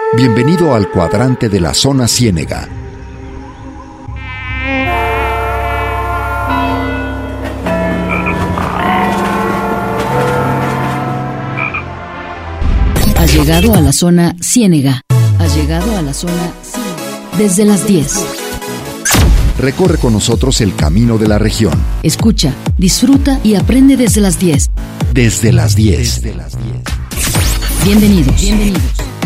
Bienvenido al cuadrante de la zona Ciénega. Has llegado a la zona Ciénega. Has llegado a la zona Ciénega. Desde las 10. Recorre con nosotros el camino de la región. Escucha, disfruta y aprende desde las 10. Desde las 10. Desde las 10. Bienvenidos. Bienvenidos.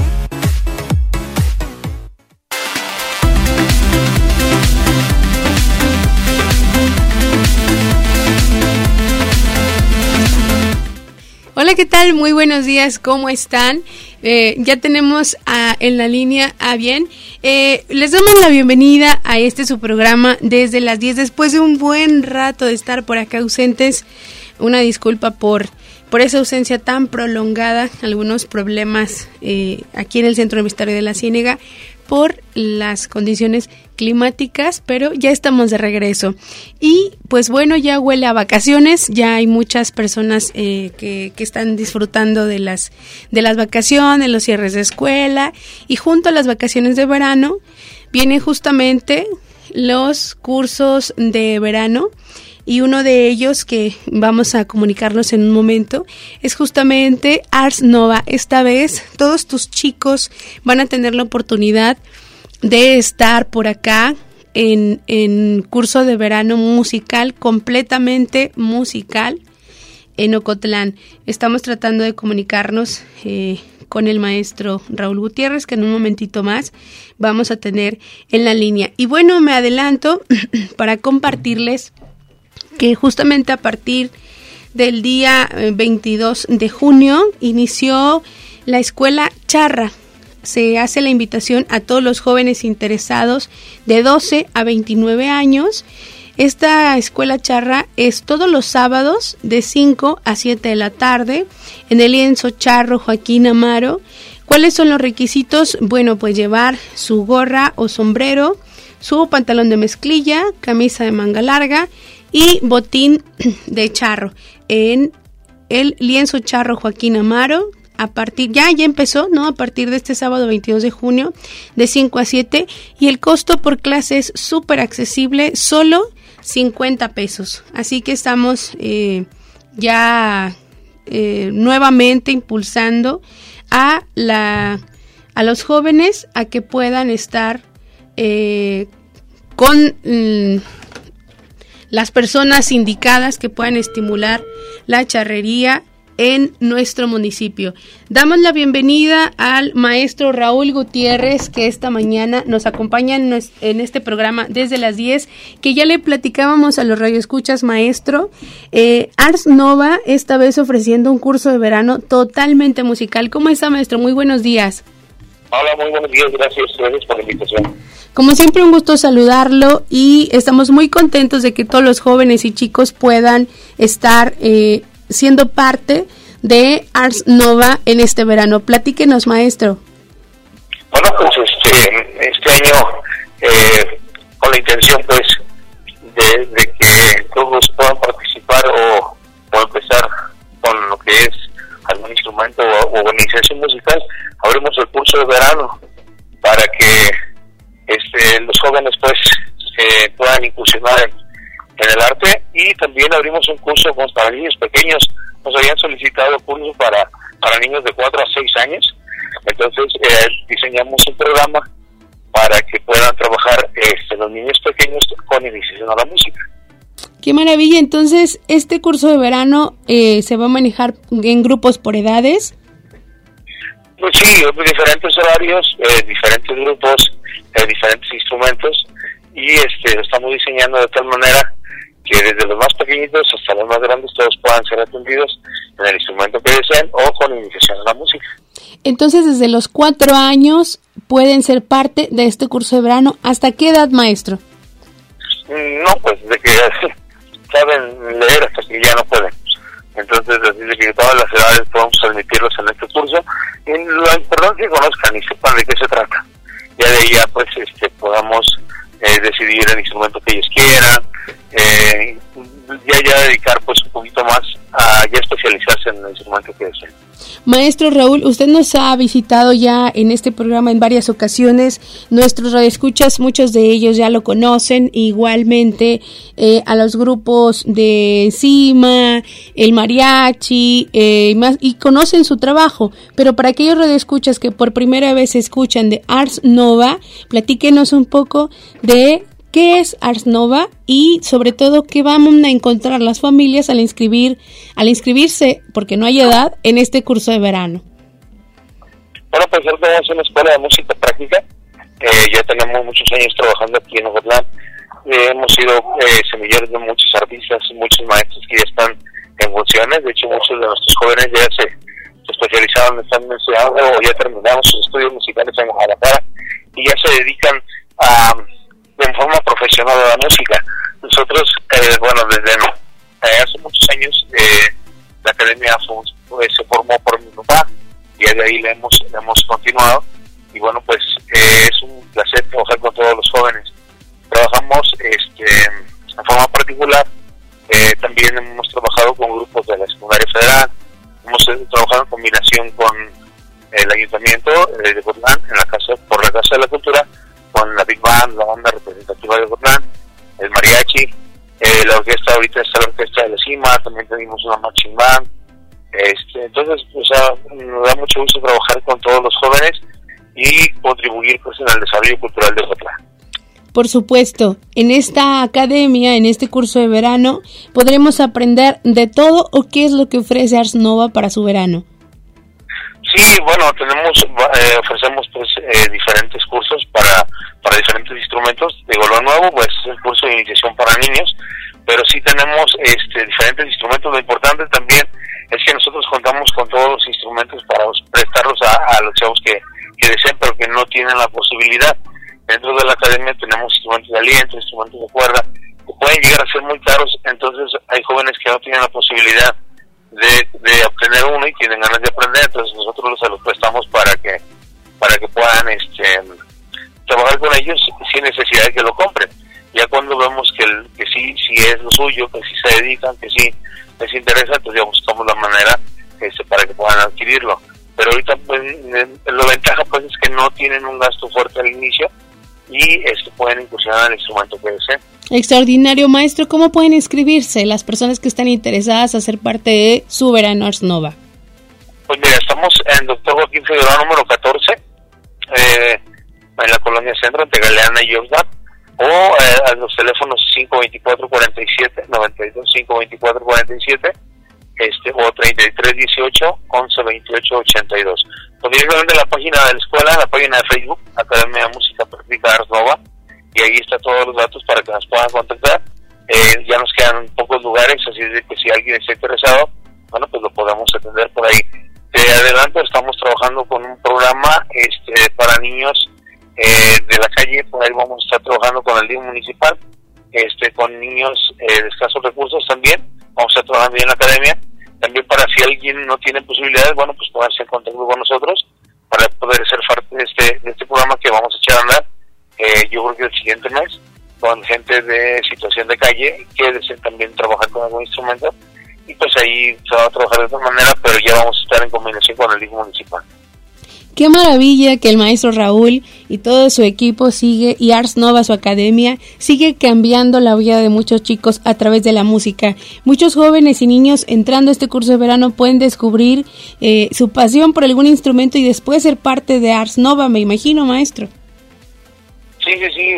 Hola, ¿qué tal? Muy buenos días, ¿cómo están? Ya tenemos en la línea a Bien. Les damos la bienvenida a su programa desde las 10, después de un buen rato de estar por acá ausentes. Una disculpa por esa ausencia tan prolongada, algunos problemas aquí en el Centro Universitario de la Ciénega por las condiciones climáticas, pero ya estamos de regreso. Y pues bueno, ya huele a vacaciones, ya hay muchas personas que están disfrutando de las vacaciones, los cierres de escuela, y junto a las vacaciones de verano vienen justamente los cursos de verano. Y uno de ellos que vamos a comunicarnos en un momento es justamente Ars Nova. Esta vez todos tus chicos van a tener la oportunidad de estar por acá en curso de verano musical, completamente musical, en Ocotlán. Estamos tratando de comunicarnos con el maestro Raúl Gutiérrez, que en un momentito más vamos a tener en la línea. Y bueno, me adelanto para compartirles que justamente a partir del día 22 de junio inició la Escuela Charra. Se hace la invitación a todos los jóvenes interesados de 12 a 29 años. Esta Escuela Charra es todos los sábados de 5 a 7 de la tarde en el lienzo Charro Joaquín Amaro. ¿Cuáles son los requisitos? Bueno, pues llevar su gorra o sombrero, su pantalón de mezclilla, camisa de manga larga y botín de charro en el lienzo Charro Joaquín Amaro. Ya empezó, ¿no? A partir de este sábado 22 de junio de 5 a 7, y el costo por clase es súper accesible, solo 50 pesos. Así que estamos nuevamente impulsando a los jóvenes a que puedan estar con las personas indicadas que puedan estimular la charrería en nuestro municipio. Damos la bienvenida al maestro Raúl Gutiérrez, que esta mañana nos acompaña en este programa desde las 10, que ya le platicábamos a los radioescuchas, maestro. Ars Nova, esta vez ofreciendo un curso de verano totalmente musical. ¿Cómo está, maestro? Muy buenos días. Hola, muy buenos días, gracias por la invitación. Como siempre, un gusto saludarlo, y estamos muy contentos de que todos los jóvenes y chicos puedan estar siendo parte de Ars Nova en este verano. Platíquenos, maestro. Bueno, pues este año con la intención pues de que todos puedan participar o empezar con lo que es algún instrumento o organización musical, abrimos el curso de verano para que los jóvenes pues puedan incursionar en el arte, y también abrimos un curso para niños pequeños. Nos habían solicitado cursos para niños de 4 a 6 años, entonces diseñamos un programa para que puedan trabajar los niños pequeños con iniciación a la música. ¡Qué maravilla! Entonces, ¿este curso de verano se va a manejar en grupos por edades? Pues sí, diferentes horarios, diferentes grupos, diferentes instrumentos, y lo estamos diseñando de tal manera que desde los más pequeñitos hasta los más grandes todos puedan ser atendidos en el instrumento que deseen o con iniciación a la música. Entonces, desde los 4 años pueden ser parte de este curso de verano. ¿Hasta qué edad, maestro? No, pues desde que saben leer hasta que ya no pueden. Entonces, desde que todas las edades podemos admitirlos en este curso, y lo importante es que conozcan y sepan de qué se trata. Ya de ahí ya pues podamos decidir el instrumento que ellos quieran, ya dedicar pues un poquito más a ya especializarse en el instrumento que deseen. Maestro Raúl, usted nos ha visitado ya en este programa en varias ocasiones. Nuestros radioescuchas, muchos de ellos ya lo conocen, igualmente a los grupos de Encima, el mariachi, y conocen su trabajo. Pero para aquellos radioescuchas que por primera vez escuchan de Ars Nova, platíquenos un poco de qué es Ars Nova y sobre todo qué van a encontrar las familias al inscribirse, porque no hay edad, en este curso de verano. Bueno, pues nosotros tenemos una escuela de música práctica, ya tenemos muchos años trabajando aquí en Ocotlán, hemos sido semilleros de muchos artistas, muchos maestros que ya están en funciones. De hecho muchos de nuestros jóvenes ya se especializaron, están estudiando o ya terminaron sus estudios musicales en Guadalajara y ya se dedican en forma profesional a la música. Nosotros, desde hace muchos años la academia se formó por mi papá y de ahí la hemos continuado y bueno, pues es un placer trabajar con todos los jóvenes. Trabajamos en forma particular, también hemos trabajado con grupos de la secundaria federal, hemos trabajado en combinación con el ayuntamiento de Ocotlán por la Casa de la Cultura, con la Big Band, la banda representativa de Ocotlán, el mariachi, la orquesta, ahorita está la orquesta de la Cima, también tenemos una marching band. Entonces, nos da mucho gusto trabajar con todos los jóvenes y contribuir pues en el desarrollo cultural de Ocotlán. Por supuesto, en esta academia, en este curso de verano, ¿podremos aprender de todo o qué es lo que ofrece Ars Nova para su verano? Sí, bueno, ofrecemos pues diferentes cursos para diferentes instrumentos. Digo, lo nuevo pues es el curso de iniciación para niños, pero sí tenemos diferentes instrumentos. Lo importante también es que nosotros contamos con todos los instrumentos para prestarlos a los chavos que deseen, pero que no tienen la posibilidad. Dentro de la academia tenemos instrumentos de aliento, instrumentos de cuerda, que pueden llegar a ser muy caros, entonces hay jóvenes que no tienen la posibilidad de obtener uno y tienen ganas de aprender, entonces nosotros se los prestamos para que puedan trabajar con ellos sin necesidad de que lo compren. Ya cuando vemos que sí es lo suyo, que sí se dedican, que sí les interesa, entonces ya buscamos la manera para que puedan adquirirlo. Pero ahorita pues la ventaja pues es que no tienen un gasto fuerte al inicio y pueden incursionar en el instrumento que deseen. Extraordinario, maestro. ¿Cómo pueden inscribirse las personas que están interesadas a ser parte de su verano Ars Nova? Pues mira, estamos en Dr. Joaquín Figueroa número 14, en la colonia Centro, entre Galeana y Oxnard, o a los teléfonos 524-47, 92 524-47, o 3318 1128 82. O directamente en la página de la escuela, en la página de Facebook, Academia de Música Práctica Ars Nova, y ahí están todos los datos para que nos puedan contactar. Ya nos quedan pocos lugares, así de que si alguien está interesado, bueno, pues lo podemos atender por ahí. De adelanto, estamos trabajando con un programa para niños de la calle. Por ahí vamos a estar trabajando con el DIF municipal, con niños de escasos recursos también. Vamos a estar trabajando en la academia. También para si alguien no tiene posibilidades, bueno, pues pónganse en contacto con nosotros para poder ser parte de este programa que vamos a echar a andar. Yo creo que el siguiente mes, con gente de situación de calle que deseen también trabajar con algún instrumento, y pues ahí se va a trabajar de esta manera, pero ya vamos a estar en combinación con el DIF municipal. Qué maravilla que el maestro Raúl y todo su equipo y Ars Nova, su academia, sigue cambiando la vida de muchos chicos a través de la música. Muchos jóvenes y niños entrando a este curso de verano pueden descubrir su pasión por algún instrumento y después ser parte de Ars Nova, me imagino, maestro. Sí,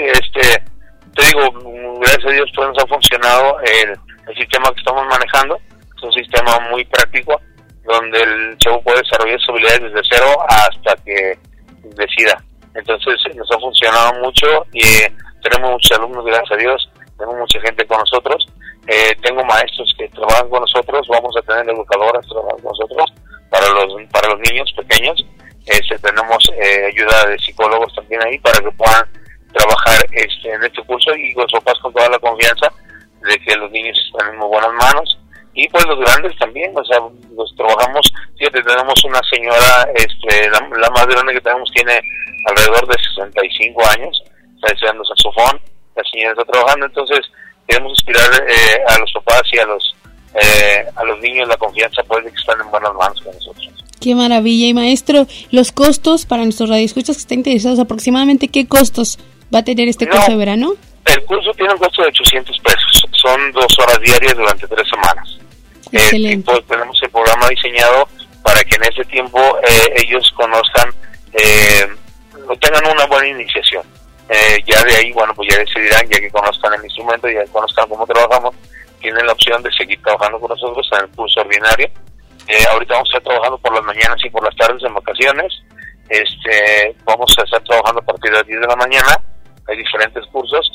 te digo, gracias a Dios pues nos ha funcionado el sistema que estamos manejando. Es un sistema muy práctico, donde el chavo puede desarrollar sus habilidades desde cero hasta que decida. Entonces nos ha funcionado mucho y tenemos muchos alumnos, gracias a Dios, tenemos mucha gente con nosotros, tengo maestros que trabajan con nosotros, vamos a tener educadoras trabajando con nosotros para los niños pequeños, tenemos ayuda de psicólogos también ahí para que puedan trabajar en este curso, y los papás con toda la confianza de que los niños están en muy buenas manos. Y pues los grandes también, los trabajamos. Fíjate, tenemos una señora, la más grande que tenemos tiene alrededor de 65 años, está estudiando saxofón, la señora está trabajando. Entonces queremos inspirar a los papás y a los niños la confianza pues de que están en buenas manos con nosotros. Qué maravilla. Y maestro, los costos para nuestros radioescuchas que estén interesados, aproximadamente, ¿qué costos va a tener este curso de verano? El curso tiene un costo de 800 pesos. Son 2 horas diarias durante 3 semanas. Excelente. Pues tenemos el programa diseñado para que en ese tiempo ellos conozcan, tengan una buena iniciación. Ya de ahí, bueno, pues ya decidirán, ya que conozcan el instrumento, ya que conozcan cómo trabajamos, tienen la opción de seguir trabajando con nosotros en el curso ordinario. Ahorita vamos a estar trabajando por las mañanas y por las tardes en vacaciones. Vamos a estar trabajando a partir de las 10 de la mañana. Hay diferentes cursos.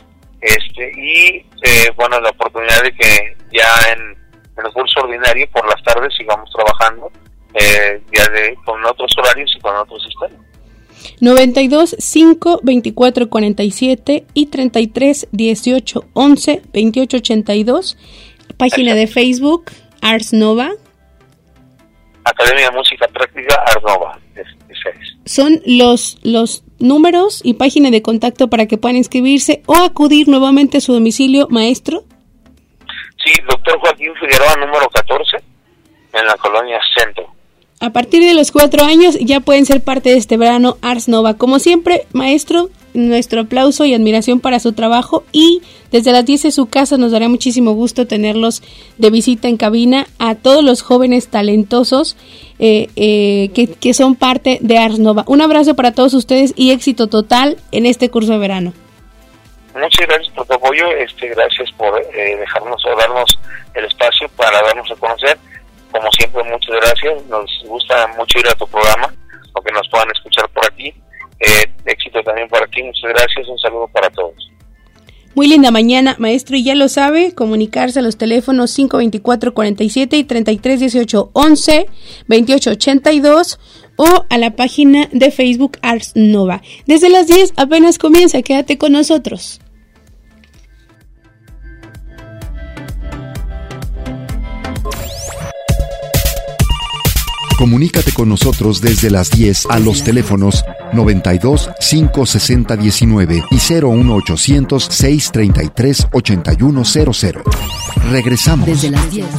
Bueno, la oportunidad de que ya en el curso ordinario por las tardes sigamos trabajando con otros horarios y con otros sistemas. 92 5 24 47 y 33 18 11 28 82. Página de Facebook Ars Nova. Academia de Música Práctica Ars Nova. Son los números y página de contacto para que puedan inscribirse o acudir nuevamente a su domicilio, maestro. Sí, doctor Joaquín Figueroa, número 14, en la colonia Centro. A partir de los 4 años ya pueden ser parte de este verano Ars Nova. Como siempre, maestro, nuestro aplauso y admiración para su trabajo, y desde las 10 de su casa nos dará muchísimo gusto tenerlos de visita en cabina a todos los jóvenes talentosos que son parte de Ars Nova. Un abrazo para todos ustedes y éxito total en este curso de verano. Muchas gracias por tu apoyo, gracias por dejarnos o darnos el espacio para darnos a conocer. Como siempre, muchas gracias. Nos gusta mucho ir a tu programa, o que nos puedan escuchar por aquí. Éxito también por aquí. Muchas gracias. Un saludo para todos. Muy linda mañana, maestro, y ya lo sabe, comunicarse a los teléfonos 524-47 y 3318-11 2882 o a la página de Facebook Ars Nova. Desde las 10 apenas comienza, quédate con nosotros. Comunícate con nosotros desde las 10 a los teléfonos 92 560 19 y 01800 633 8100. Regresamos. Desde las 10.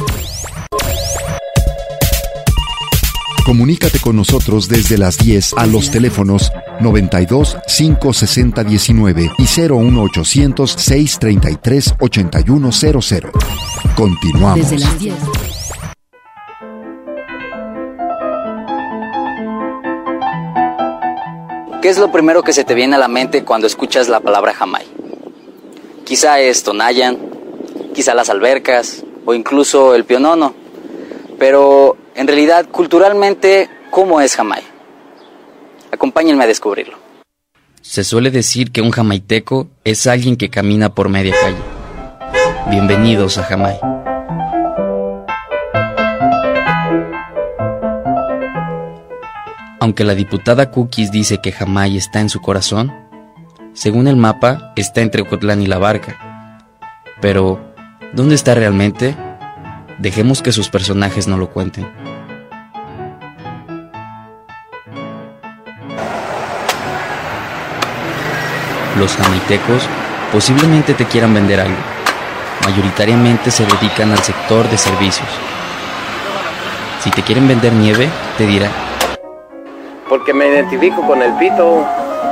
Comunícate con nosotros desde las 10 a los teléfonos 92 560 19 y 01800 633 8100. Continuamos. Desde las 10. ¿Qué es lo primero que se te viene a la mente cuando escuchas la palabra Jamay? Quizá es Tonayan, quizá las albercas o incluso el pionono. Pero en realidad, culturalmente, ¿cómo es Jamay? Acompáñenme a descubrirlo. Se suele decir que un jamaiteco es alguien que camina por media calle. Bienvenidos a Jamay. Aunque la diputada Cookies dice que Jamay está en su corazón, según el mapa está entre Ocotlán y La Barca. Pero, ¿dónde está realmente? Dejemos que sus personajes nos lo cuenten. Los jamaitecos posiblemente te quieran vender algo. Mayoritariamente se dedican al sector de servicios. Si te quieren vender nieve, te dirán: porque me identifico con el pito.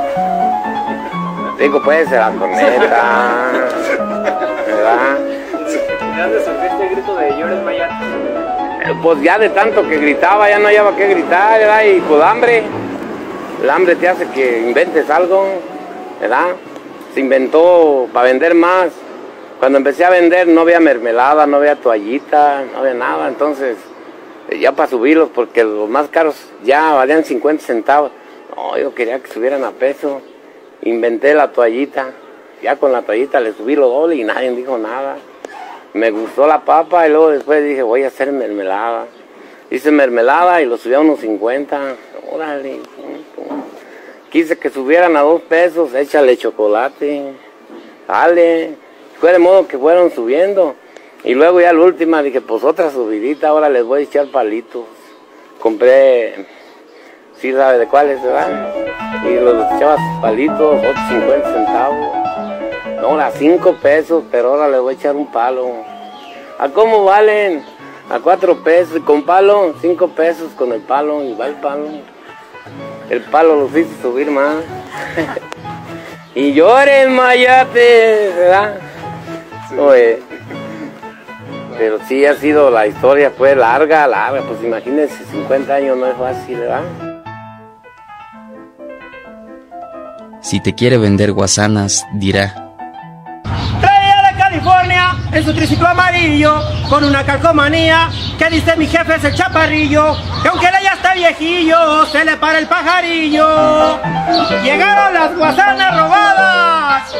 Digo, puede ser la corneta, ¿verdad? ¿De dónde surgió el grito de Llores Mayar? Pues ya de tanto que gritaba, ya no había qué gritar, ¿verdad? Y pues hambre. El hambre te hace que inventes algo, ¿verdad? Se inventó para vender más. Cuando empecé a vender no había mermelada, no había toallita, no había nada, entonces ya para subirlos, porque los más caros ya valían 50 centavos. No, yo quería que subieran a peso. Inventé la toallita. Ya con la toallita le subí lo doble y nadie dijo nada. Me gustó la papa y luego después dije, voy a hacer mermelada. Hice mermelada y lo subí a unos 50. Órale. Quise que subieran a 2 pesos, échale chocolate. Dale. Fue de modo que fueron subiendo. Y luego ya la última dije, pues otra subidita, ahora les voy a echar palitos. Compré, sí sabe de cuáles, ¿verdad? Y los echaba palitos, otros 50 centavos. No, ahora 5 pesos, pero ahora les voy a echar un palo. ¿A cómo valen? A 4 pesos, con palo, 5 pesos con el palo, y va el palo. El palo los hizo subir más. Y lloren, mayate, ¿verdad? Oye, pero sí ha sido, la historia fue larga, pues imagínense, 50 años no es fácil, ¿verdad? Si te quiere vender guasanas, dirá: Traía de California en su triciclo amarillo, con una calcomanía que dice mi jefe es el chaparrillo, que aunque él ya está viejillo, se le para el pajarillo. Llegaron las guasanas robadas.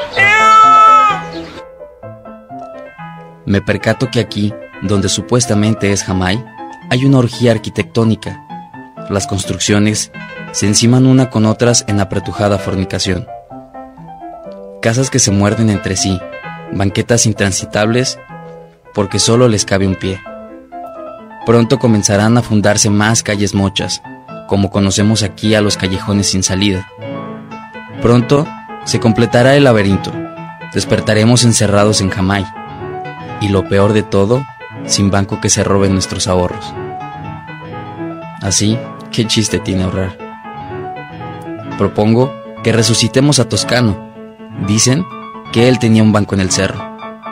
Me percato que aquí, donde supuestamente es Jamay, hay una orgía arquitectónica. Las construcciones se enciman una con otras en apretujada fornicación. Casas que se muerden entre sí, banquetas intransitables porque solo les cabe un pie. Pronto comenzarán a fundarse más calles mochas, como conocemos aquí a los callejones sin salida. Pronto se completará el laberinto, despertaremos encerrados en Jamay, y lo peor de todo, sin banco que se robe nuestros ahorros. Así, ¿qué chiste tiene ahorrar? Propongo que resucitemos a Toscano. Dicen que él tenía un banco en el cerro.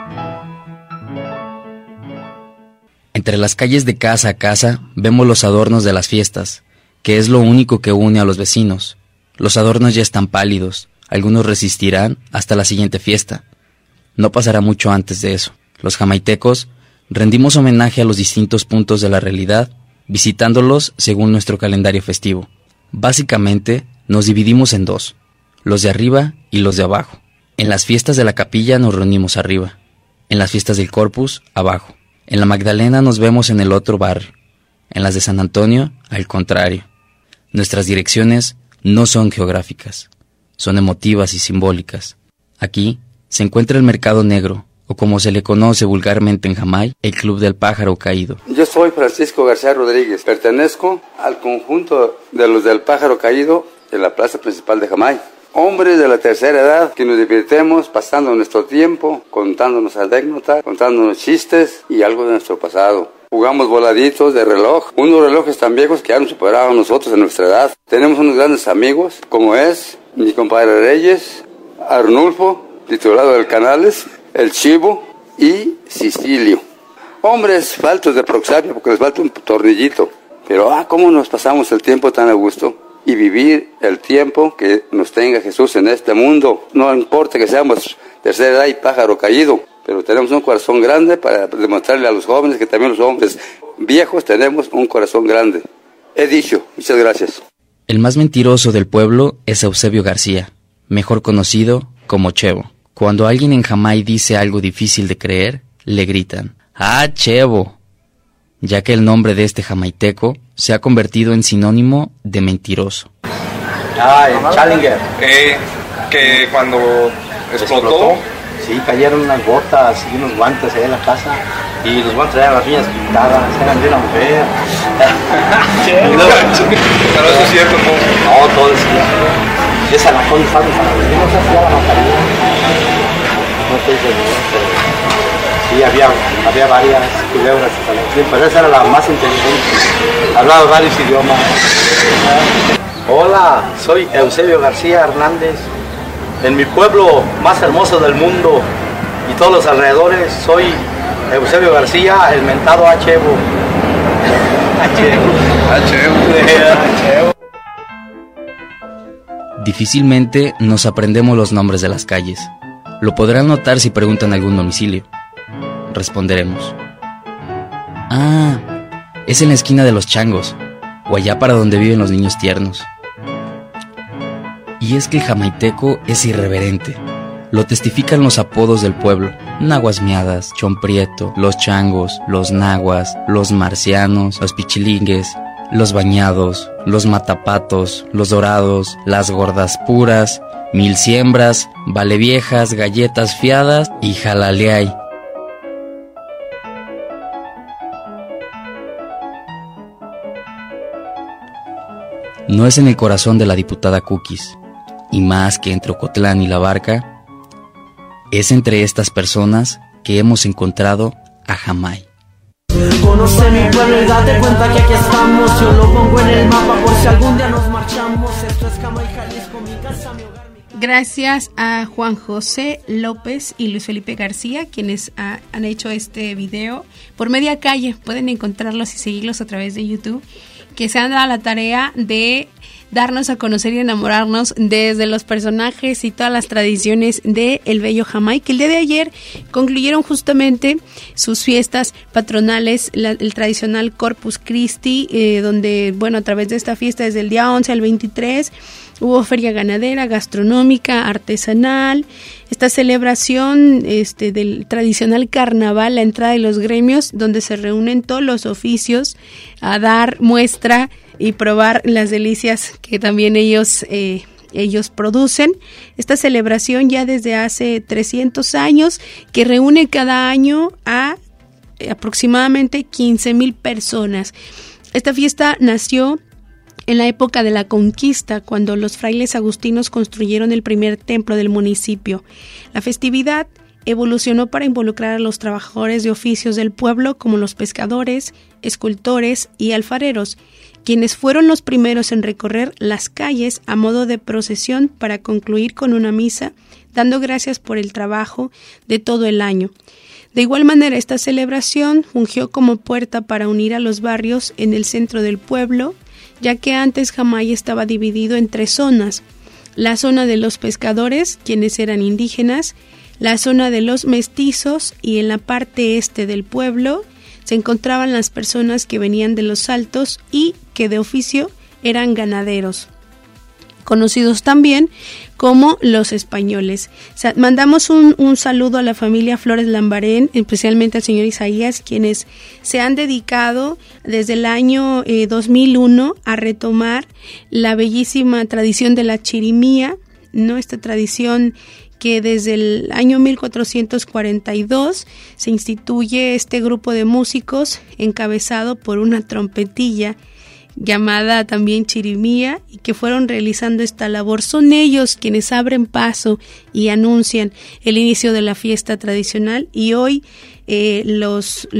Entre las calles de casa a casa vemos los adornos de las fiestas, que es lo único que une a los vecinos. Los adornos ya están pálidos, algunos resistirán hasta la siguiente fiesta. No pasará mucho antes de eso. Los jamaitecos rendimos homenaje a los distintos puntos de la realidad, visitándolos según nuestro calendario festivo. Básicamente, nos dividimos en dos, los de arriba y los de abajo. En las fiestas de la capilla nos reunimos arriba, en las fiestas del Corpus, abajo. En la Magdalena nos vemos en el otro barrio, en las de San Antonio, al contrario. Nuestras direcciones no son geográficas, son emotivas y simbólicas. Aquí se encuentra el Mercado Negro, o como se le conoce vulgarmente en Jamay, el Club del Pájaro Caído. Yo soy Francisco García Rodríguez, pertenezco al conjunto de los del Pájaro Caído en la plaza principal de Jamay. Hombres de la tercera edad que nos divirtemos pasando nuestro tiempo, contándonos anécdotas, contándonos chistes y algo de nuestro pasado. Jugamos voladitos de reloj, unos relojes tan viejos que ya nos superaban nosotros en nuestra edad. Tenemos unos grandes amigos, como es mi compadre Reyes, Arnulfo, titulado del Canales, el Chivo y Sicilio. Hombres faltos de proxapia porque les falta un tornillito. Pero cómo nos pasamos el tiempo tan a gusto y vivir el tiempo que nos tenga Jesús en este mundo. No importa que seamos tercera edad y pájaro caído, pero tenemos un corazón grande para demostrarle a los jóvenes que también los hombres viejos tenemos un corazón grande. He dicho, muchas gracias. El más mentiroso del pueblo es Eusebio García, mejor conocido como Chevo. Cuando alguien en Jamay dice algo difícil de creer, le gritan: ¡Ah, Chevo! Ya que el nombre de este jamaiteco se ha convertido en sinónimo de mentiroso. El Challenger. Que cuando explotó, sí, cayeron unas botas y unos guantes ahí en la casa. Y los guantes eran las uñas pintadas, eran de una mujer. Pero eso es cierto, ¿no? No, todo es cierto. Esa la con San Agustín, no sé si ya la mataría. No estoy seguro, pero sí había varias culebras de San Agustín, pero esa era la más inteligente. Hablaba varios idiomas. Hola, soy Eusebio García Hernández. En mi pueblo más hermoso del mundo y todos los alrededores, soy Eusebio García, el mentado Achevo. Difícilmente nos aprendemos los nombres de las calles. Lo podrán notar si preguntan algún domicilio. Responderemos: es en la esquina de los Changos, o allá para donde viven los niños tiernos. Y es que el jamaiteco es irreverente. Lo testifican los apodos del pueblo: Naguas Miadas, Chomprieto, los Changos, los Naguas, los Marcianos, los Pichilingues, los Bañados, los Matapatos, los Dorados, las Gordas Puras, Mil Siembras, Valeviejas, Galletas Fiadas y Jalaleay. No es en el corazón de la diputada Cookies, y más que entre Ocotlán y La Barca, es entre estas personas que hemos encontrado a Jamay. Conoce mi pueblo y date cuenta que aquí estamos. Yo lo pongo en el mapa por si algún día nos marchamos. Esto es Jamay, Jalisco, mi casa, mi hogar. Gracias a Juan José López y Luis Felipe García, quienes han hecho este video por media calle. Pueden encontrarlos y seguirlos a través de YouTube, que se han dado la tarea de darnos a conocer y enamorarnos desde los personajes y todas las tradiciones de el bello Jamay, que el día de ayer concluyeron justamente sus fiestas patronales, el tradicional Corpus Christi, donde, bueno, a través de esta fiesta desde el día 11 al 23 hubo feria ganadera, gastronómica, artesanal, esta celebración del tradicional carnaval, la entrada de los gremios, donde se reúnen todos los oficios a dar muestra y probar las delicias que también ellos producen. Esta celebración ya desde hace 300 años, que reúne cada año a aproximadamente 15,000 personas. Esta fiesta nació en la época de la conquista, cuando los frailes agustinos construyeron el primer templo del municipio. La festividad evolucionó para involucrar a los trabajadores de oficios del pueblo, como los pescadores, escultores y alfareros, quienes fueron los primeros en recorrer las calles a modo de procesión para concluir con una misa, dando gracias por el trabajo de todo el año. De igual manera, esta celebración fungió como puerta para unir a los barrios en el centro del pueblo, ya que antes Jamay estaba dividido en 3 zonas: la zona de los pescadores, quienes eran indígenas, la zona de los mestizos, y en la parte este del pueblo se encontraban las personas que venían de los altos y que de oficio eran ganaderos, conocidos también como los españoles. Mandamos un saludo a la familia Flores Lambarén, especialmente al señor Isaías, quienes se han dedicado desde el año 2001 a retomar la bellísima tradición de la chirimía, ¿no? Esta tradición que desde el año 1442 se instituye este grupo de músicos encabezado por una trompetilla llamada también chirimía, y que fueron realizando esta labor. Son ellos quienes abren paso y anuncian el inicio de la fiesta tradicional, y hoy los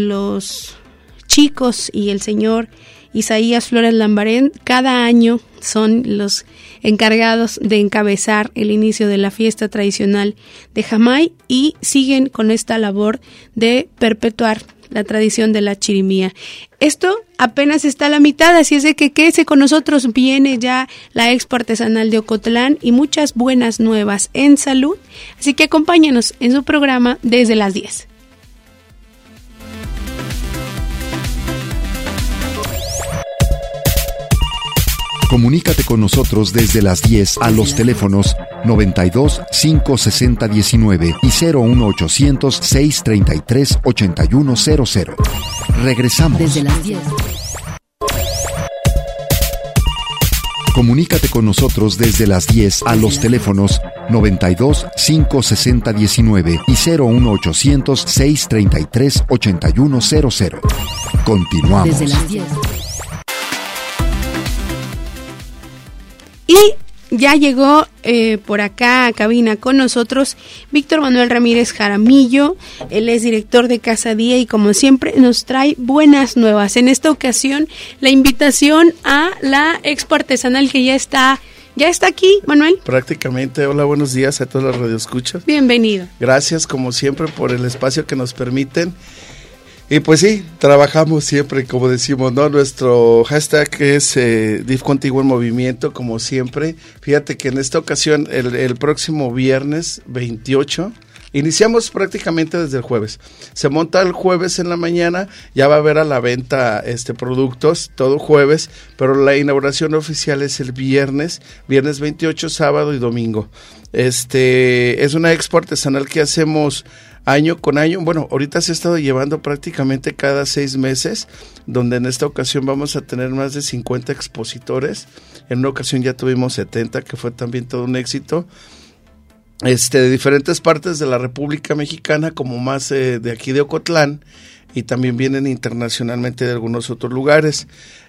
chicos y el señor Isaías Flores Lambarén cada año son los encargados de encabezar el inicio de la fiesta tradicional de Jamay, y siguen con esta labor de perpetuar la tradición de la chirimía. Esto apenas está a la mitad, así es de que quédese con nosotros. Viene ya la Expo Artesanal de Ocotlán y muchas buenas nuevas en salud, así que acompáñanos en su programa desde las 10. Comunícate con nosotros desde las 10 a los teléfonos 92 560 19 y 01800 633 8100. Regresamos. Desde las 10. Comunícate con nosotros desde las 10 a los teléfonos 92 560 19 y 01800 633 8100. Continuamos. Desde las 10. Y ya llegó por acá a cabina con nosotros Víctor Manuel Ramírez Jaramillo. Él es director de Casa Día y, como siempre, nos trae buenas nuevas. En esta ocasión, la invitación a la Expo Artesanal, que ya está aquí, Manuel. Prácticamente. Hola, buenos días a todos los radioescuchas. Bienvenido. Gracias, como siempre, por el espacio que nos permiten. Y pues sí, trabajamos siempre, como decimos, ¿no? Nuestro hashtag es DIF Contigo en Movimiento, como siempre. Fíjate que en esta ocasión, el próximo viernes 28, iniciamos prácticamente desde el jueves. Se monta el jueves en la mañana, ya va a haber a la venta productos todo jueves, pero la inauguración oficial es el viernes 28, sábado y domingo. Es una expo artesanal que hacemos año con año. Bueno, ahorita se ha estado llevando prácticamente cada 6 meses, donde en esta ocasión vamos a tener más de 50 expositores. En una ocasión ya tuvimos 70, que fue también todo un éxito. De diferentes partes de la República Mexicana, como más de aquí de Ocotlán, y también vienen internacionalmente de algunos otros lugares.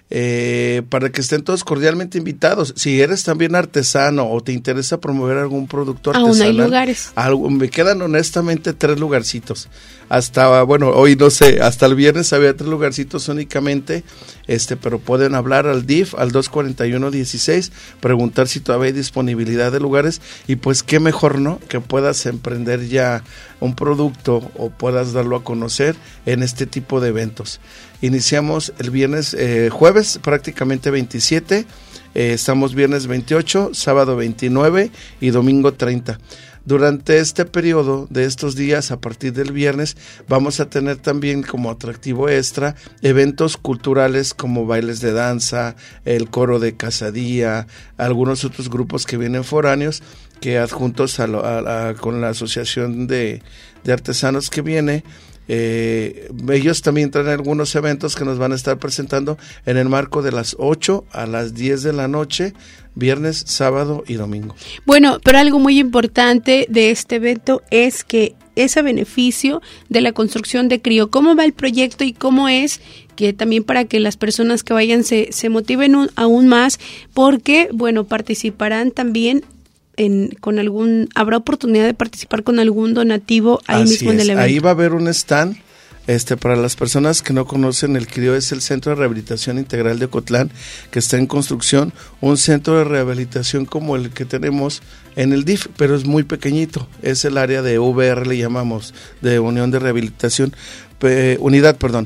para que estén todos cordialmente invitados. Si eres también artesano o te interesa promover algún producto artesanal, aún hay lugares. Me quedan honestamente 3 lugarcitos. Hasta, bueno, hoy no sé, hasta el viernes había 3 lugarcitos únicamente, pero pueden hablar al DIF, al 241-16, preguntar si todavía hay disponibilidad de lugares, y pues qué mejor, ¿no?, que puedas emprender ya un producto o puedas darlo a conocer en este tipo de eventos. Iniciamos el jueves prácticamente 27, estamos viernes 28, sábado 29 y domingo 30. Durante este periodo de estos días, a partir del viernes, vamos a tener también como atractivo extra eventos culturales como bailes de danza, el coro de Casadía, algunos otros grupos que vienen foráneos, que adjuntos con la asociación de artesanos que viene. Ellos también traen algunos eventos que nos van a estar presentando en el marco de las 8 a las 10 de la noche, viernes, sábado y domingo. Bueno, pero algo muy importante de este evento es que es a beneficio de la construcción de CRIO. ¿Cómo va el proyecto y cómo es? Que también para que las personas que vayan se motiven aún más, porque, bueno, participarán también habrá oportunidad de participar con algún donativo ahí Así mismo en el evento. Ahí va a haber un stand. Para las personas que no conocen, el CRIO es el Centro de Rehabilitación Integral de Ocotlán, que está en construcción, un centro de rehabilitación como el que tenemos en el DIF, pero es muy pequeñito, es el área de VR, le llamamos, de Unión de Rehabilitación, Unidad, perdón.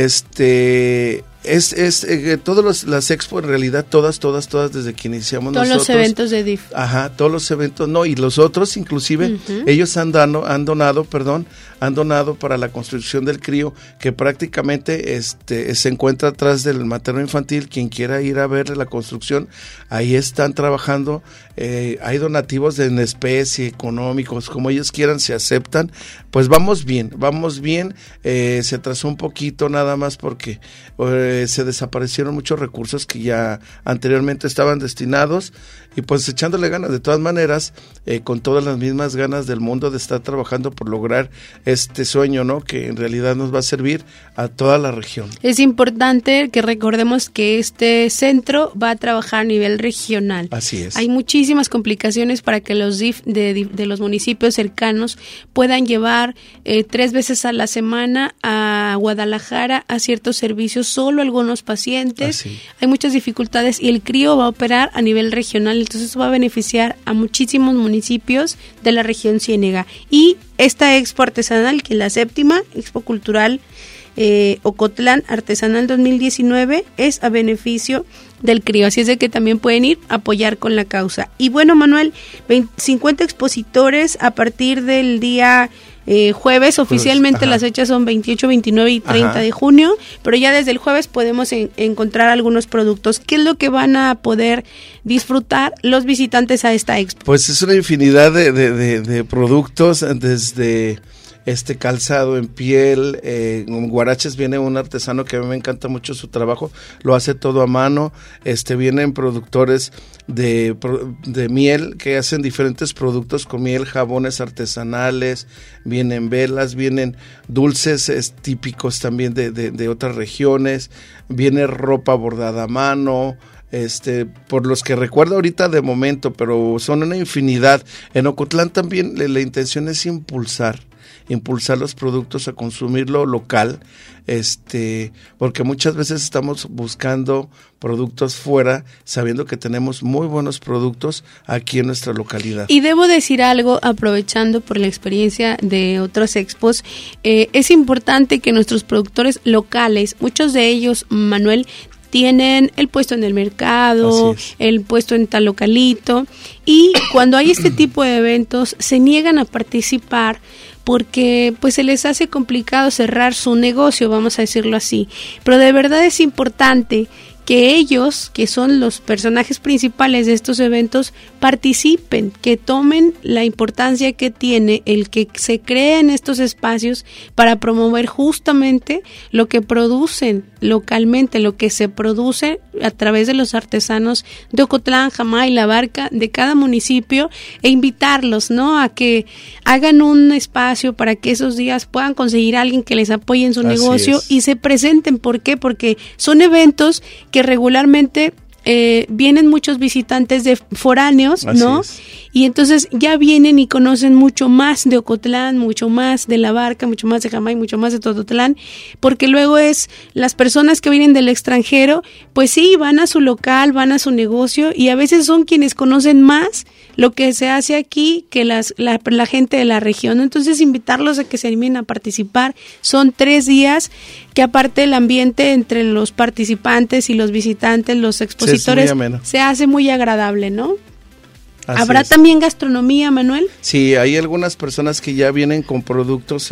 Todas las expo, en realidad todas desde que iniciamos todos nosotros. Todos los eventos de DIF. Ajá, todos los eventos, y los otros inclusive, ellos han donado para la construcción del CRIO, que prácticamente se encuentra atrás del materno infantil. Quien quiera ir a ver la construcción, ahí están trabajando, hay donativos en especie, económicos, como ellos quieran, se aceptan. Pues vamos bien, se atrasó un poquito nada más porque se desaparecieron muchos recursos que ya anteriormente estaban destinados, y pues echándole ganas de todas maneras, con todas las mismas ganas del mundo de estar trabajando por lograr este sueño, ¿no?, que en realidad nos va a servir a toda la región. Es importante que recordemos que este centro va a trabajar a nivel regional. Así es. Hay muchísimas complicaciones para que los DIF de los municipios cercanos puedan llevar 3 veces a la semana a Guadalajara a ciertos servicios, solo algunos pacientes. Así. Hay muchas dificultades y el CRIO va a operar a nivel regional, entonces va a beneficiar a muchísimos municipios de la región Ciénega. Y esta expo artesanal, que es la 7ª Expo Cultural Ocotlán Artesanal 2019, es a beneficio del CRIO, así es de que también pueden ir a apoyar con la causa. Y bueno, Manuel, 50 expositores a partir del día jueves, oficialmente las fechas son 28, 29 y 30 de junio, pero ya desde el jueves podemos encontrar algunos productos. ¿Qué es lo que van a poder disfrutar los visitantes a esta expo? Pues es una infinidad de productos, desde calzado en piel, en guaraches. Viene un artesano que a mí me encanta mucho su trabajo, lo hace todo a mano. Vienen productores de miel que hacen diferentes productos con miel, jabones artesanales, vienen velas, vienen dulces típicos también de otras regiones, viene ropa bordada a mano. Por los que recuerdo ahorita de momento, pero son una infinidad. En Ocotlán también la intención es impulsar los productos, a consumirlo local, porque muchas veces estamos buscando productos fuera, sabiendo que tenemos muy buenos productos aquí en nuestra localidad. Y debo decir algo, aprovechando por la experiencia de otras expos, es importante que nuestros productores locales, muchos de ellos, Manuel, tienen el puesto en el mercado, el puesto en tal localito, y cuando hay este tipo de eventos se niegan a participar porque pues se les hace complicado cerrar su negocio, vamos a decirlo así. Pero de verdad es importante que ellos, que son los personajes principales de estos eventos, participen, que tomen la importancia que tiene el que se creen estos espacios para promover justamente lo que producen localmente, lo que se produce a través de los artesanos de Ocotlán, Jamay, La Barca, de cada municipio, e invitarlos, ¿no?, a que hagan un espacio para que esos días puedan conseguir a alguien que les apoye en su negocio y se presenten. ¿Por qué? Porque son eventos que porque regularmente vienen muchos visitantes de foráneos, ¿no? Y entonces ya vienen y conocen mucho más de Ocotlán, mucho más de La Barca, mucho más de Jamay, mucho más de Tototlán, porque luego es las personas que vienen del extranjero, pues sí, van a su local, van a su negocio y a veces son quienes conocen más lo que se hace aquí que la gente de la región. Entonces invitarlos a que se animen a participar. Son 3 días que aparte el ambiente entre los participantes y los visitantes, los expositores, se hace muy agradable, ¿no? Así ¿Habrá es. también gastronomía, Manuel? Sí, hay algunas personas que ya vienen con productos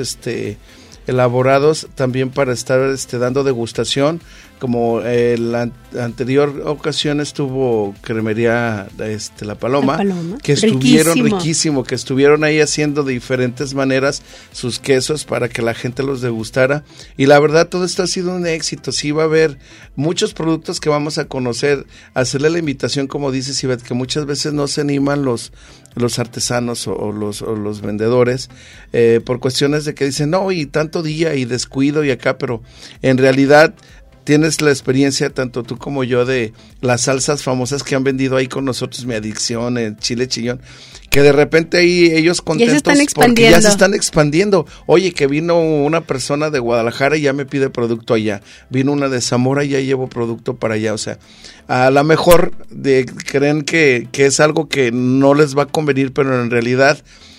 elaborados también para estar dando degustación, como la anterior ocasión estuvo Cremería La Paloma, que estuvieron riquísimo, que estuvieron ahí haciendo de diferentes maneras sus quesos para que la gente los degustara, y la verdad todo esto ha sido un éxito. Sí va a haber muchos productos que vamos a conocer, hacerle la invitación, como dices, Ivette, que muchas veces no se animan los artesanos o los vendedores por cuestiones de que dicen, no, y tanto día y descuido y acá, pero en realidad tienes la experiencia, tanto tú como yo, de las salsas famosas que han vendido ahí con nosotros, Mi Adicción, el Chile Chillón, que de repente ahí ellos contentos porque ya se están expandiendo. Oye, que vino una persona de Guadalajara y ya me pide producto allá. Vino una de Zamora y ya llevo producto para allá. O sea, a lo mejor creen que es algo que no les va a convenir, pero en realidad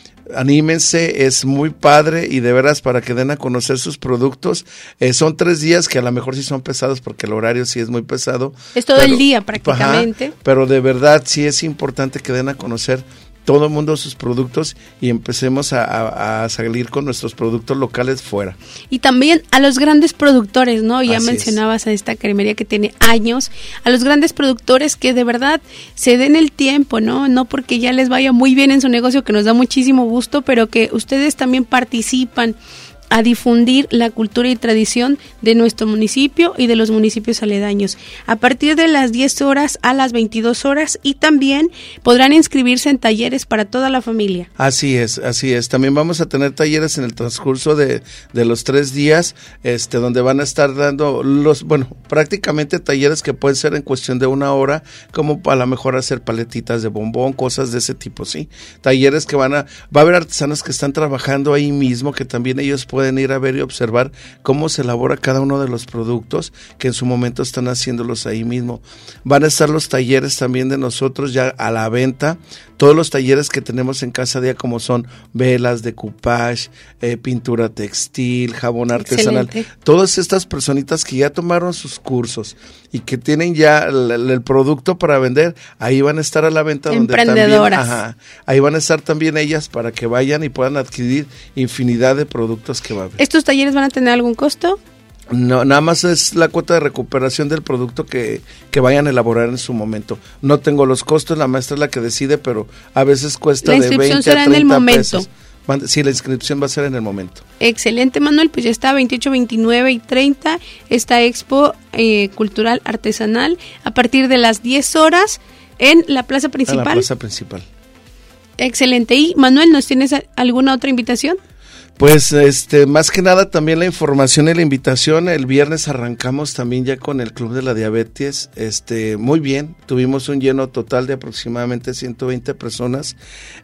anímense, es muy padre y de veras para que den a conocer sus productos. Son 3 días que a lo mejor sí son pesados porque el horario sí es muy pesado. Es todo el día prácticamente. Pero de verdad sí es importante que den a conocer todo el mundo sus productos y empecemos a salir con nuestros productos locales fuera. Y también a los grandes productores, ¿no? Ya Así mencionabas a esta cremería que tiene años, a los grandes productores que de verdad se den el tiempo, ¿no? No porque ya les vaya muy bien en su negocio, que nos da muchísimo gusto, pero que ustedes también participan a difundir la cultura y tradición de nuestro municipio y de los municipios aledaños. A partir de las 10 horas a las 22 horas y también podrán inscribirse en talleres para toda la familia. Así es. También vamos a tener talleres en el transcurso de los 3 días, donde van a estar dando prácticamente talleres que pueden ser en cuestión de 1 hora, como a lo mejor hacer paletitas de bombón, cosas de ese tipo, sí. Talleres que va a haber artesanos que están trabajando ahí mismo, que también ellos pueden ir a ver y observar cómo se elabora cada uno de los productos que en su momento están haciéndolos ahí mismo. Van a estar los talleres también de nosotros ya a la venta, todos los talleres que tenemos en Casa Día, como son velas, decoupage, pintura textil, jabón artesanal. Excelente. Todas estas personitas que ya tomaron sus cursos y que tienen ya el producto para vender, ahí van a estar a la venta. Emprendedoras. Donde ahí van a estar también ellas para que vayan y puedan adquirir infinidad de productos que va a haber. ¿Estos talleres van a tener algún costo? No, nada más es la cuota de recuperación del producto que vayan a elaborar en su momento. No tengo los costos, la maestra es la que decide, pero a veces cuesta de 20 a 30 pesos. ¿La inscripción será en el momento? Sí, la inscripción va a ser en el momento. Excelente, Manuel, pues ya está 28, 29 y 30 esta expo cultural artesanal a partir de las 10 horas en la plaza principal. En la plaza principal. Excelente. Y Manuel, ¿nos tienes alguna otra invitación? Pues más que nada también la información y la invitación. El viernes arrancamos también ya con el Club de la Diabetes, muy bien, tuvimos un lleno total de aproximadamente 120 personas,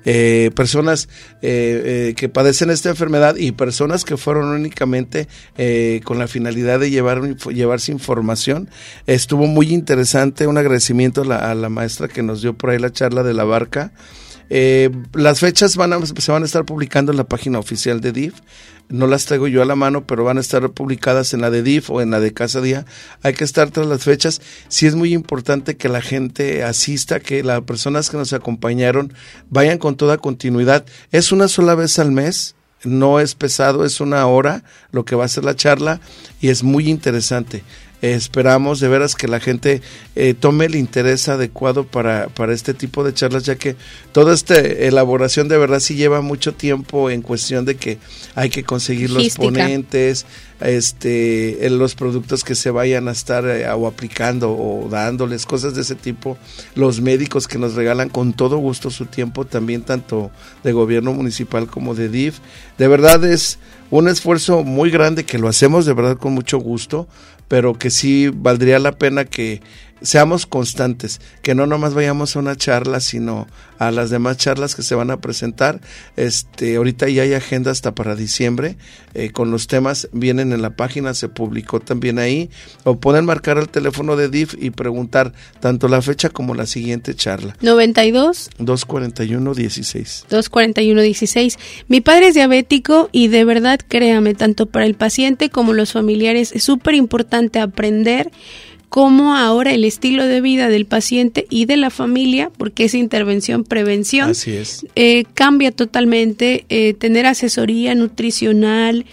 que padecen esta enfermedad y personas que fueron únicamente con la finalidad de llevarse información. Estuvo muy interesante, un agradecimiento a la maestra que nos dio por ahí la charla de La Barca. Las fechas se van a estar publicando en la página oficial de DIF. No las traigo yo a la mano, pero van a estar publicadas en la de DIF o en la de Casa Día. Hay que estar tras las fechas. Sí es muy importante que la gente asista, que las personas que nos acompañaron vayan con toda continuidad. Es una sola vez al mes, no es pesado, es 1 hora lo que va a ser la charla y es muy interesante. Esperamos de veras que la gente tome el interés adecuado para este tipo de charlas, ya que toda esta elaboración de verdad sí lleva mucho tiempo en cuestión de que hay que conseguir los ponentes, en los productos que se vayan a estar o aplicando o dándoles, cosas de ese tipo, los médicos que nos regalan con todo gusto su tiempo, también tanto de gobierno municipal como de DIF. De verdad es un esfuerzo muy grande que lo hacemos de verdad con mucho gusto, pero que sí valdría la pena que seamos constantes, que no nomás vayamos a una charla, sino a las demás charlas que se van a presentar. Ahorita ya hay agenda hasta para diciembre, con los temas vienen en la página, se publicó también ahí, o pueden marcar al teléfono de DIF y preguntar tanto la fecha como la siguiente charla. 92 241 16. 241 16. Mi padre es diabético y de verdad, créame, tanto para el paciente como los familiares es súper importante aprender cómo ahora el estilo de vida del paciente y de la familia, porque es intervención, prevención, así es, cambia totalmente, tener asesoría nutricional,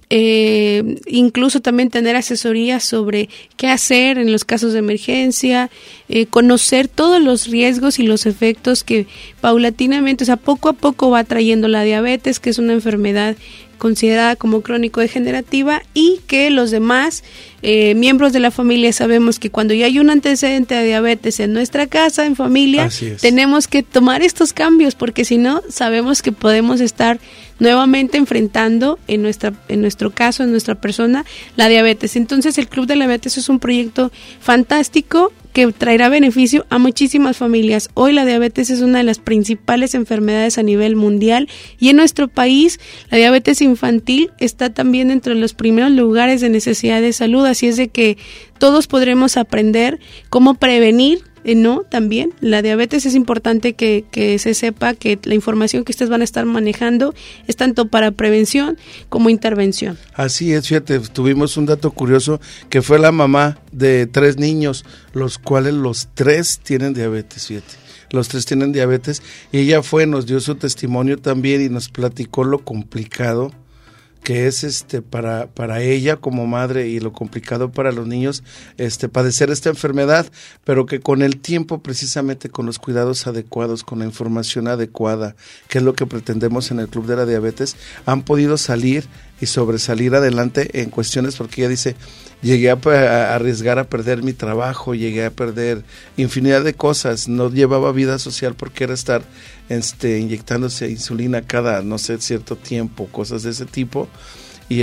incluso también tener asesoría sobre qué hacer en los casos de emergencia, conocer todos los riesgos y los efectos que paulatinamente, o sea, poco a poco va trayendo la diabetes, que es una enfermedad considerada como crónico-degenerativa, y que los demás miembros de la familia sabemos que cuando ya hay un antecedente de diabetes en nuestra casa, en familia, tenemos que tomar estos cambios, porque si no, sabemos que podemos estar nuevamente enfrentando en nuestro caso, en nuestra persona, la diabetes. Entonces el Club de la Diabetes es un proyecto fantástico que traerá beneficio a muchísimas familias. Hoy la diabetes es una de las principales enfermedades a nivel mundial, y en nuestro país la diabetes infantil está también entre los primeros lugares de necesidad de salud, así es de que todos podremos aprender cómo prevenir, ¿no? También la diabetes es importante que se sepa que la información que ustedes van a estar manejando es tanto para prevención como intervención. Así es, fíjate, tuvimos un dato curioso que fue la mamá de 3 niños, los cuales los 3 tienen diabetes, fíjate. Los 3 tienen diabetes, y ella nos dio su testimonio también y nos platicó lo complicado que es para ella como madre y lo complicado para los niños padecer esta enfermedad, pero que con el tiempo, precisamente con los cuidados adecuados, con la información adecuada, que es lo que pretendemos en el Club de la Diabetes, han podido salir y sobresalir adelante en cuestiones, porque ella dice, llegué a arriesgar a perder mi trabajo, llegué a perder infinidad de cosas, no llevaba vida social porque era estar inyectándose insulina cada, no sé, cierto tiempo, cosas de ese tipo, y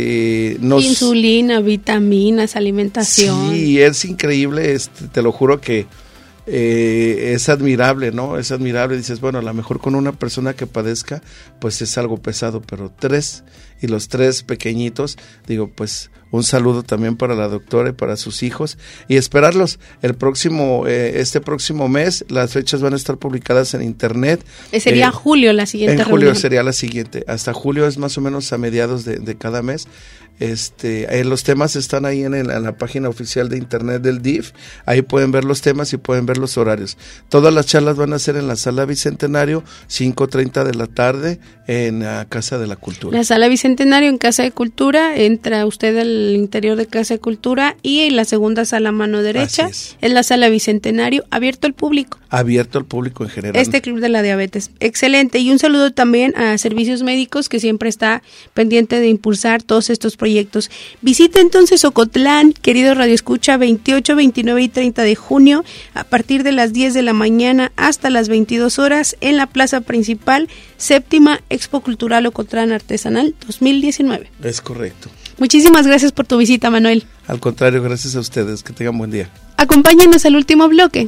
insulina, vitaminas, alimentación. Sí, es increíble, te lo juro que es admirable, ¿no? Es admirable, dices, bueno, a lo mejor con una persona que padezca, pues es algo pesado, pero 3, y los 3 pequeñitos, digo, pues un saludo también para la doctora y para sus hijos, y esperarlos el próximo mes. Las fechas van a estar publicadas en internet. Sería julio la siguiente reunión. En julio sería la siguiente, hasta julio es más o menos a mediados de cada mes. Los temas están ahí en la página oficial de internet del DIF, ahí pueden ver los temas y pueden ver los horarios. Todas las charlas van a ser en la Sala Bicentenario, 5:30 de la tarde, en la Casa de la Cultura. La Sala Bicentenario en Casa de Cultura, entra usted al interior de Casa de Cultura, y en la segunda sala a mano derecha es la Sala Bicentenario, abierto al público. Abierto al público en general. Club de la Diabetes, excelente, y un saludo también a Servicios Médicos, que siempre está pendiente de impulsar todos estos proyectos. Visita entonces Ocotlán, querido Radio Escucha, 28, 29 y 30 de junio, a partir de las 10 de la mañana hasta las 22 horas, en la plaza principal, 7ª Expo Cultural Ocotlán Artesanal 2019. Es correcto. Muchísimas gracias por tu visita, Manuel. Al contrario, gracias a ustedes, que tengan buen día. Acompáñenos al último bloque.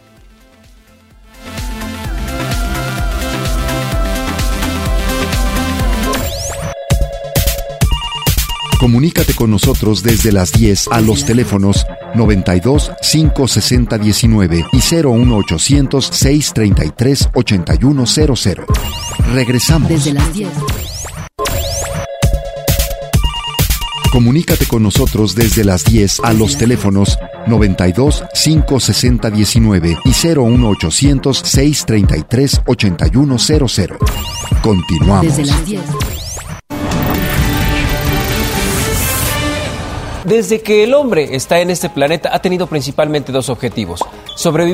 Comunícate con nosotros desde las 10 a los teléfonos 92 560 19 y 01800 633 8100. Regresamos. Desde las 10. Comunícate con nosotros desde las 10 a los teléfonos 92 560 19 y 01800 633 8100. Continuamos. Desde las 10. Desde que el hombre está en este planeta ha tenido principalmente 2 objetivos: sobrevivir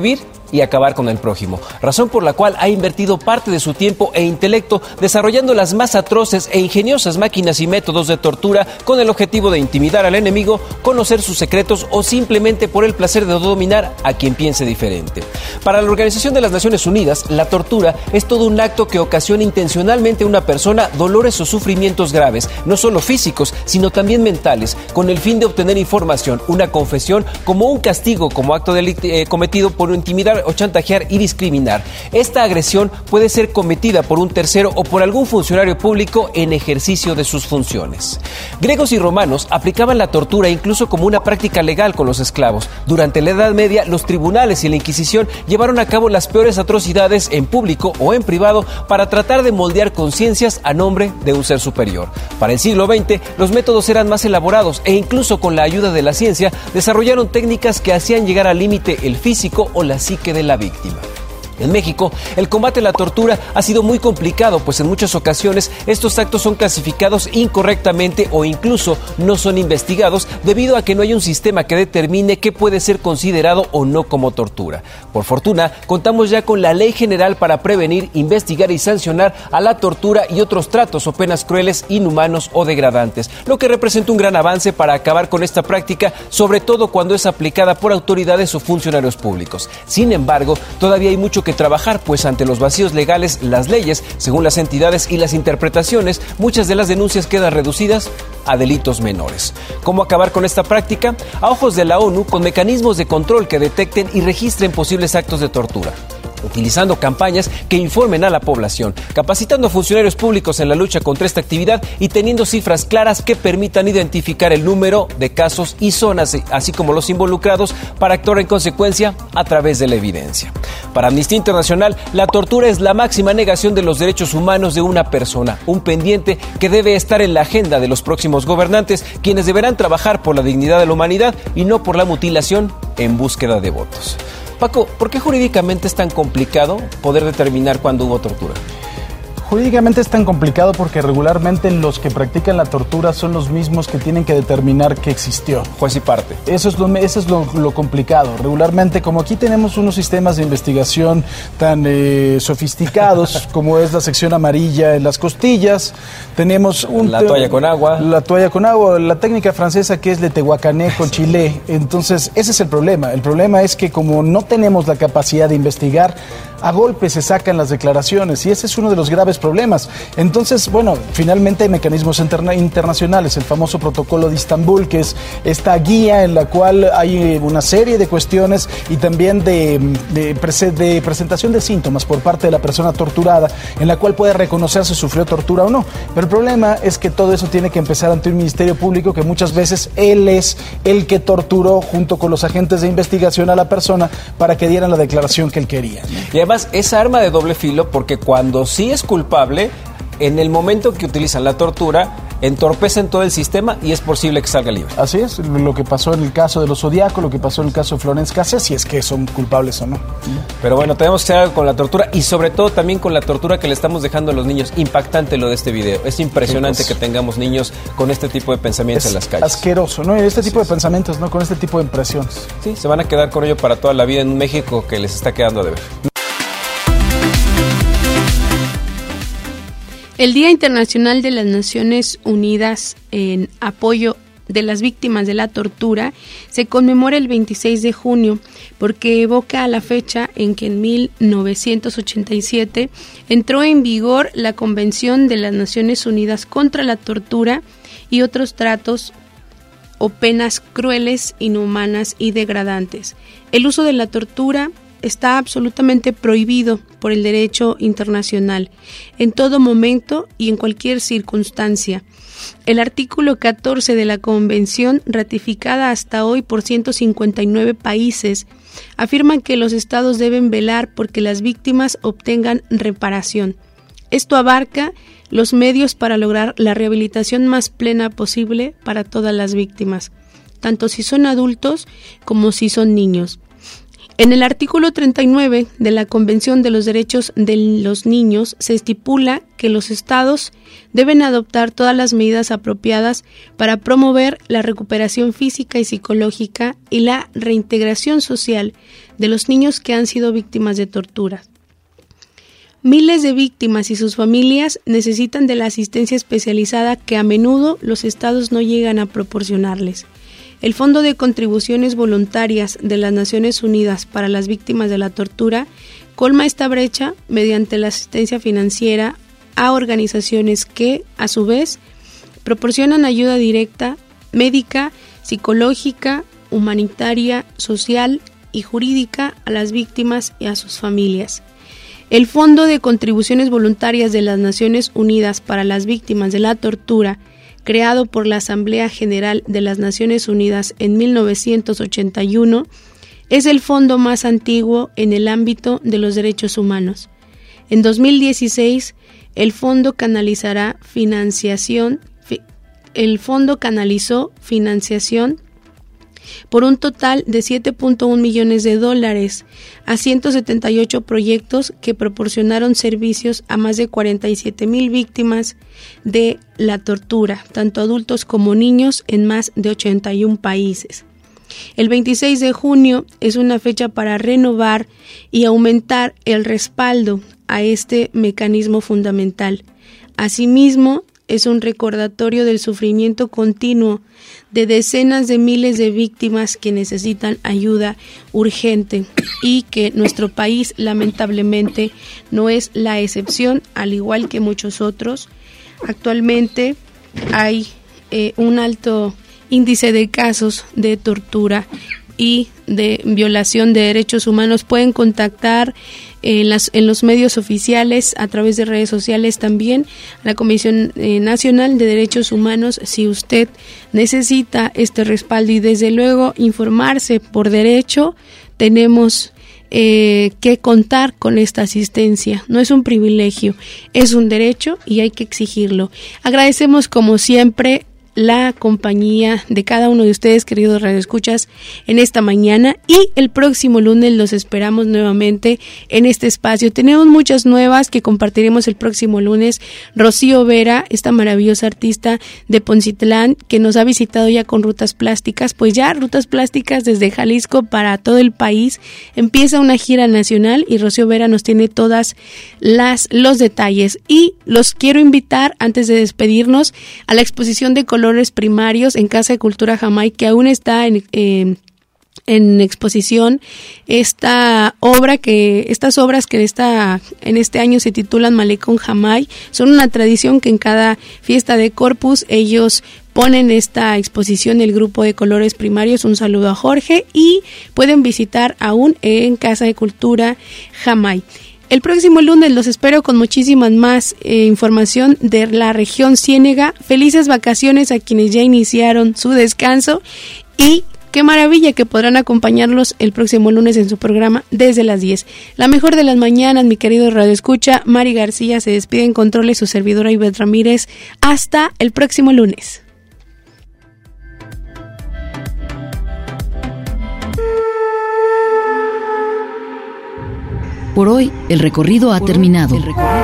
y acabar con el prójimo, razón por la cual ha invertido parte de su tiempo e intelecto desarrollando las más atroces e ingeniosas máquinas y métodos de tortura con el objetivo de intimidar al enemigo, conocer sus secretos o simplemente por el placer de dominar a quien piense diferente. Para la Organización de las Naciones Unidas, la tortura es todo un acto que ocasiona intencionalmente a una persona dolores o sufrimientos graves, no solo físicos, sino también mentales, con el fin de obtener información, una confesión como un castigo, como acto cometido por intimidar o chantajear y discriminar. Esta agresión puede ser cometida por un tercero o por algún funcionario público en ejercicio de sus funciones. Griegos y romanos aplicaban la tortura incluso como una práctica legal con los esclavos. Durante la Edad Media, los tribunales y la Inquisición llevaron a cabo las peores atrocidades en público o en privado para tratar de moldear conciencias a nombre de un ser superior. Para el siglo XX, los métodos eran más elaborados e incluso con la ayuda de la ciencia desarrollaron técnicas que hacían llegar al límite el físico o la psique de la víctima. En México, el combate a la tortura ha sido muy complicado, pues en muchas ocasiones estos actos son clasificados incorrectamente o incluso no son investigados debido a que no hay un sistema que determine qué puede ser considerado o no como tortura. Por fortuna, contamos ya con la Ley General para prevenir, investigar y sancionar a la tortura y otros tratos o penas crueles, inhumanos o degradantes, lo que representa un gran avance para acabar con esta práctica, sobre todo cuando es aplicada por autoridades o funcionarios públicos. Sin embargo, todavía hay mucho que trabajar, pues ante los vacíos legales, las leyes, según las entidades y las interpretaciones, muchas de las denuncias quedan reducidas a delitos menores. ¿Cómo acabar con esta práctica? A ojos de la ONU, con mecanismos de control que detecten y registren posibles actos de tortura, utilizando campañas que informen a la población, capacitando a funcionarios públicos en la lucha contra esta actividad y teniendo cifras claras que permitan identificar el número de casos y zonas, así como los involucrados, para actuar en consecuencia a través de la evidencia. Para Amnistía Internacional, la tortura es la máxima negación de los derechos humanos de una persona, un pendiente que debe estar en la agenda de los próximos gobernantes, quienes deberán trabajar por la dignidad de la humanidad y no por la mutilación en búsqueda de votos. Paco, ¿por qué jurídicamente es tan complicado poder determinar cuándo hubo tortura? Jurídicamente es tan complicado porque regularmente los que practican la tortura son los mismos que tienen que determinar que existió. Juez y parte. Eso es lo complicado. Regularmente, como aquí tenemos unos sistemas de investigación tan sofisticados como es la sección amarilla en las costillas, tenemos la toalla con agua. La toalla con agua, la técnica francesa que es le tehuacané con chile. Entonces, ese es el problema. El problema es que como no tenemos la capacidad de investigar, a golpe se sacan las declaraciones y ese es uno de los graves problemas. Entonces, bueno, finalmente hay mecanismos internacionales, el famoso protocolo de Istambul, que es esta guía en la cual hay una serie de cuestiones y también de presentación de síntomas por parte de la persona torturada, en la cual puede reconocer si sufrió tortura o no. Pero el problema es que todo eso tiene que empezar ante un ministerio público que muchas veces él es el que torturó junto con los agentes de investigación a la persona para que dieran la declaración que él quería, ¿no? Y además es arma de doble filo porque cuando sí es culpable, en el momento que utilizan la tortura, entorpecen todo el sistema y es posible que salga libre. Así es, lo que pasó en el caso de los Zodiaco, lo que pasó en el caso de Florence Cassés, si es que son culpables o no. Pero bueno, tenemos que hacer algo con la tortura y sobre todo también con la tortura que le estamos dejando a los niños. Impactante lo de este video. Es impresionante que tengamos niños con este tipo de pensamientos en las calles. Asqueroso, ¿no? Este tipo de pensamientos, ¿no? Con este tipo de impresiones. Sí, se van a quedar con ello para toda la vida en México, que les está quedando a deber. El Día Internacional de las Naciones Unidas en apoyo de las víctimas de la tortura se conmemora el 26 de junio porque evoca a la fecha en que en 1987 entró en vigor la Convención de las Naciones Unidas contra la tortura y otros tratos o penas crueles, inhumanas y degradantes. El uso de la tortura está absolutamente prohibido por el derecho internacional, en todo momento y en cualquier circunstancia. El artículo 14 de la Convención, ratificada hasta hoy por 159 países, afirma que los estados deben velar porque las víctimas obtengan reparación. Esto abarca los medios para lograr la rehabilitación más plena posible para todas las víctimas, tanto si son adultos como si son niños. En el artículo 39 de la Convención de los Derechos de los Niños se estipula que los estados deben adoptar todas las medidas apropiadas para promover la recuperación física y psicológica y la reintegración social de los niños que han sido víctimas de tortura. Miles de víctimas y sus familias necesitan de la asistencia especializada que a menudo los estados no llegan a proporcionarles. El Fondo de Contribuciones Voluntarias de las Naciones Unidas para las Víctimas de la Tortura colma esta brecha mediante la asistencia financiera a organizaciones que, a su vez, proporcionan ayuda directa, médica, psicológica, humanitaria, social y jurídica a las víctimas y a sus familias. El Fondo de Contribuciones Voluntarias de las Naciones Unidas para las Víctimas de la Tortura, creado por la Asamblea General de las Naciones Unidas en 1981, es el fondo más antiguo en el ámbito de los derechos humanos. En 2016, el fondo canalizó financiación por un total de $7.1 millones a 178 proyectos que proporcionaron servicios a más de 47,000 víctimas de la tortura, tanto adultos como niños, en más de 81 países. El 26 de junio es una fecha para renovar y aumentar el respaldo a este mecanismo fundamental. Asimismo, es un recordatorio del sufrimiento continuo de decenas de miles de víctimas que necesitan ayuda urgente y que nuestro país lamentablemente no es la excepción, al igual que muchos otros. Actualmente hay un alto índice de casos de tortura y de violación de derechos humanos. Pueden contactar en los medios oficiales, a través de redes sociales también, a la Comisión Nacional de Derechos Humanos, si usted necesita este respaldo, y desde luego informarse por derecho. Tenemos que contar con esta asistencia. No es un privilegio, es un derecho y hay que exigirlo. Agradecemos como siempre la compañía de cada uno de ustedes, queridos radioescuchas, en esta mañana, y el próximo lunes los esperamos nuevamente en este espacio. Tenemos muchas nuevas que compartiremos el próximo lunes. Rocío Vera, esta maravillosa artista de Poncitlán, que nos ha visitado ya con Rutas Plásticas, pues ya Rutas Plásticas desde Jalisco para todo el país, empieza una gira nacional y Rocío Vera nos tiene todas los detalles. Y los quiero invitar, antes de despedirnos, a la exposición de colores primarios en Casa de Cultura Jamay, que aún está en exposición. Estas obras que en este año se titulan Malecón Jamay, son una tradición que en cada fiesta de Corpus ellos ponen esta exposición, el grupo de colores primarios. Un saludo a Jorge, y pueden visitar aún en Casa de Cultura Jamay. El próximo lunes los espero con muchísimas más información de la región Ciénega. Felices vacaciones a quienes ya iniciaron su descanso, y qué maravilla que podrán acompañarlos el próximo lunes en su programa desde las 10. La mejor de las mañanas, mi querido radioescucha. Mari García se despide en controles, su servidora Ivette Ramírez. Hasta el próximo lunes. Por hoy, el recorrido ha terminado.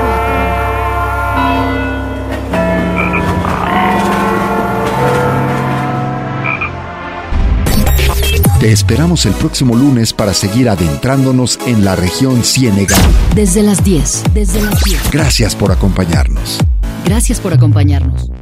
Te esperamos el próximo lunes para seguir adentrándonos en la región Ciénega. Desde las 10. Gracias por acompañarnos. Gracias por acompañarnos.